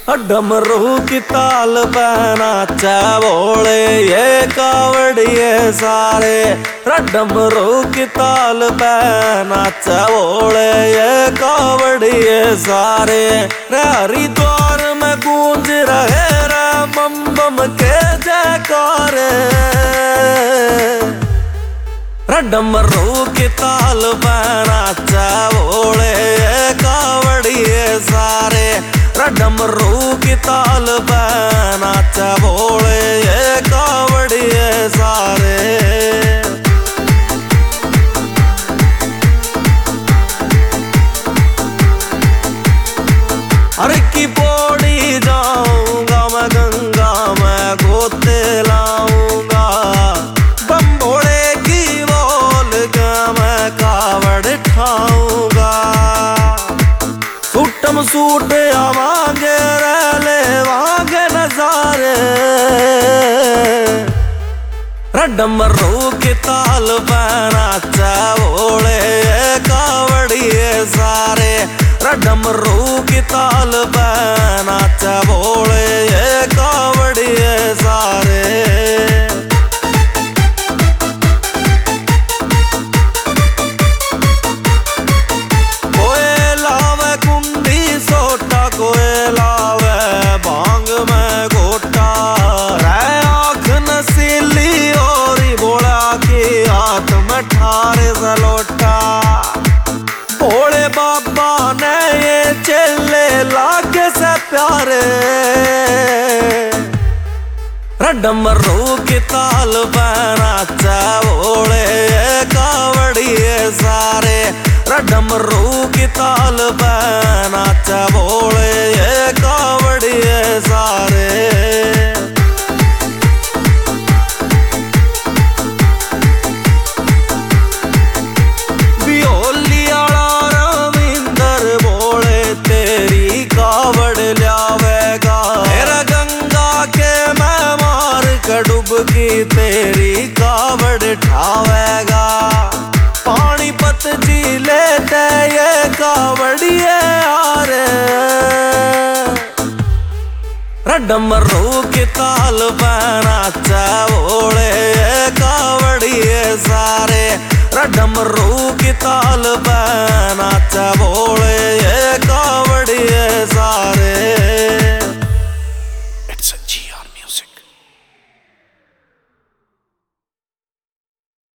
डमरू की ताल पे नाचे बोले ये कावड़िए सारे। डमरू की ताल पे नाचे बोले ये कावड़िए सारे। हरिद्वार में गूंज रहे रे बम बम के जयकारे। डमरू की ताल पे नाचे बोले ये कावड़िए सारे। डमरू की ताल पे नाचे बोले ये कावड़िए सारे। हर की पौड़ी जाऊंगा मैं गंगा में गोते लाऊंगा। बम भोले की बोल के मैं कावड़ ठाऊंगा। सूटम सूट आवांगे रले वांगे नजारे। डमरू की ताल पे नाचे बोले ये कावड़िए सारे। डमरू की ताल पे नाचे बोले ये कावड़िए सारे। भोले बाबा ने ये चेले लागे से प्यारे। डमरू की ताल पे नाचे बोले ये कावड़िए सारे। डमरू की ताल पे नाचे बोले ये कावड़िए सारे। डुबकी तेरी कावड़ ठावेगा। पानीपत जिले ते ये कावड़िए आरे। डमरू की ताल पे नाचे बोले ये कावड़िए सारे। डमरू की ताल पे नाचे बोले